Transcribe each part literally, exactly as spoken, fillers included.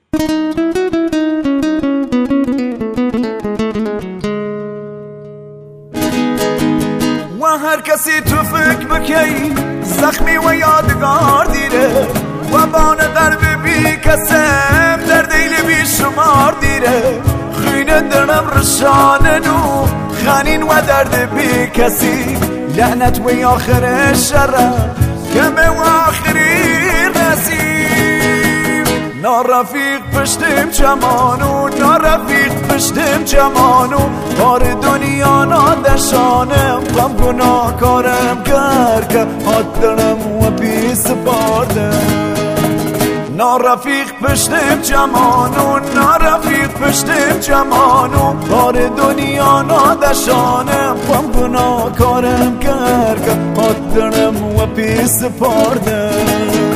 و هر کسی تو فکر بکی زخمی و یادگار دیره و بان قلب بی کسم در دیل بی شمار دیره خینه درم رشانه نو خانین و درد بی کسی لعنت و آخر شره کمه و آخری نصیب نارفیق پشتم جمانو نارفیق پشتم جمانو بار دنیا نادشانم غم گناه کارم کر که حد دارم و پیس باردم نارفیق پشتم جمانو نارفیق پشتم جمانو بار دنیا نادشانم غم گناه کارم کر که حد دارم و پیس باردم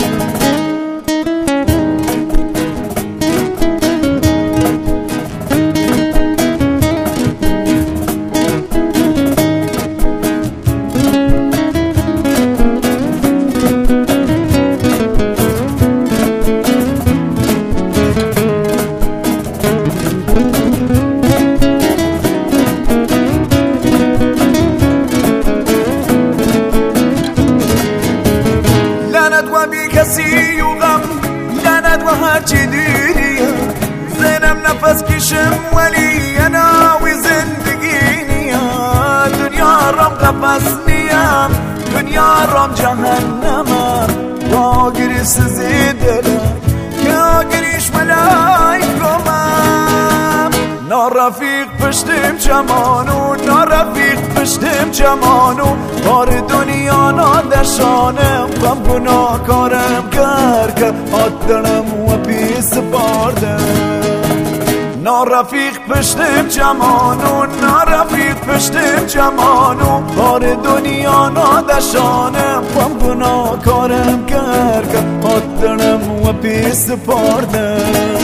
کسی و غم لعنت و هرچی دیریم زنم نفس کشم ولی اناوی زندگی نیم دنیا رام قفص نیم دنیا رام جهنمم با گریس زیدلم که آگریش ملائکمم نارفیق پشتم جمانو نارفیق پشتم جمانو بار دنیا نادشانم غم گناه کارم کر که حد دارم و پیس باردم نارفیق پشتم جمانو نارفیق پشتم جمانو بار دنیا نادشانم غم گناه کارم کر که حد دارم و پیس باردم